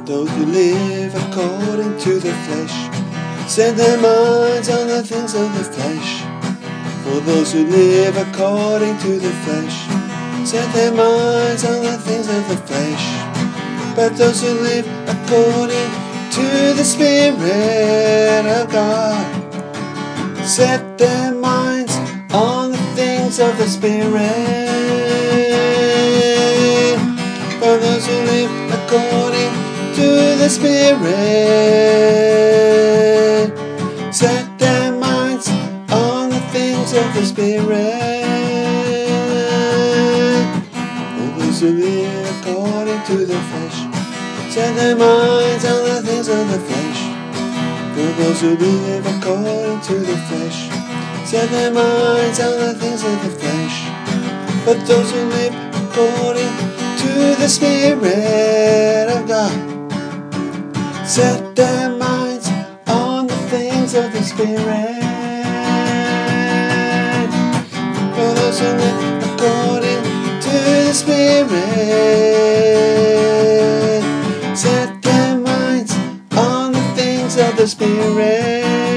Those who live according to the flesh set their minds on the things of the flesh. For those who live according to the flesh set their minds on the things of the flesh. But those who live according to the Spirit of God set their minds on the things of the Spirit. For those who live according to the Spirit set their minds on the things of the Spirit. For those who live according to the flesh set their minds on the things of the flesh. For those who live according to the flesh set their minds on the things of the flesh. But those who live according to the Spirit of God set their minds on the things of the Spirit. For those who live according to the Spirit set their minds on the things of the Spirit.